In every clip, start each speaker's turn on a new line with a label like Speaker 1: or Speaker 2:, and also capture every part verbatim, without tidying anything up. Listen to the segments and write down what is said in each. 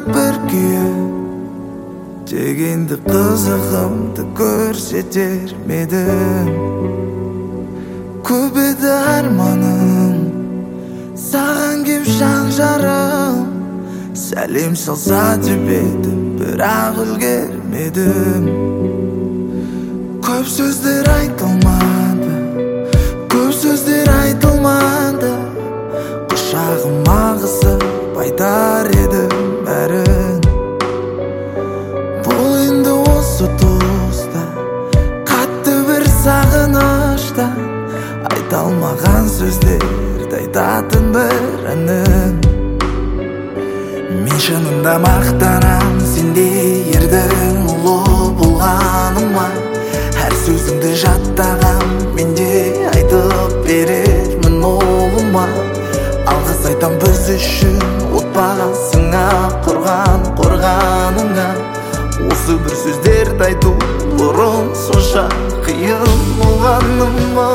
Speaker 1: bir kүйі дегенді қызығымды көрсетер медім. Көп еді арманым саған кеп жан жарым, сәлем салса деп едім бірақ үлгермедім. Көп сөздер айтылмады, көп сөздер айтылмады, құшағыма қысып айтар едім бәрін. Бұл енді осы тұста қатты бір сағынышта, айта алмаған сөздерді айтатын бір әнім. Мен шынында мақтанам сендей ердің ұлы болғаныма, әр сөзіңді жаттағам менде айтып берермін олыма. Алғыс айтам біз үшін отбасыңа, құрған қорғаныңа. Осы бір сөздерді айту бұрын сонша қиын болғаным ма?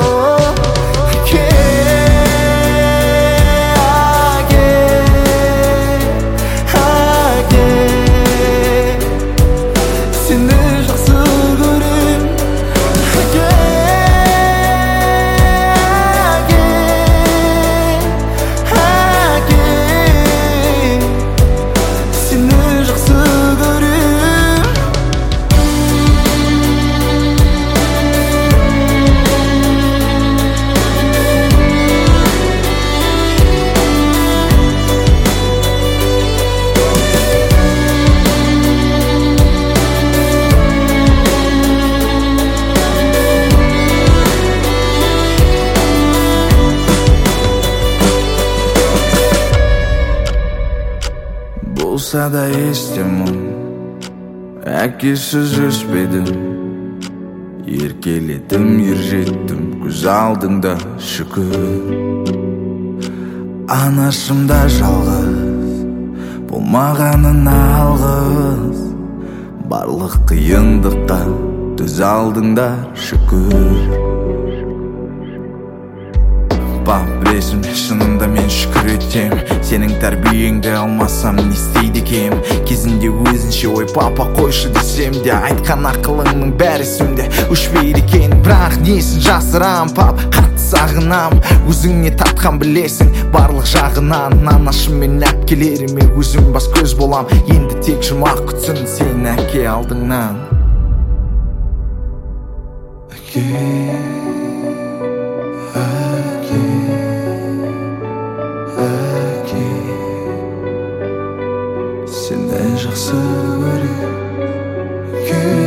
Speaker 1: Болса да естемін, әкесіз өспедім, еркеледім, ержеттім, көз алдыңда шүкір. Анашымда жалғыз, болмағанына алғыс, барлық қиындыққа төз алдыңда шүкір. Білесің, шынында мен шүкір етем, сенің тәрбиеңді алмасам не істейді екем. Кезінде өзінше ой папа қойшы десем де, айтқан ақылыңның бәрі сөмде өшпейді екен. Бірақ несін жасырам пап, қатты сағынам, өзіңне тартқан білесің барлық жағынан. Анашым мен әпкелеріме өзім бас көз болам, енді тек жұмақ күтсін сен әке алдыңнан. Әке, әке, әке, сені жақсы көрем.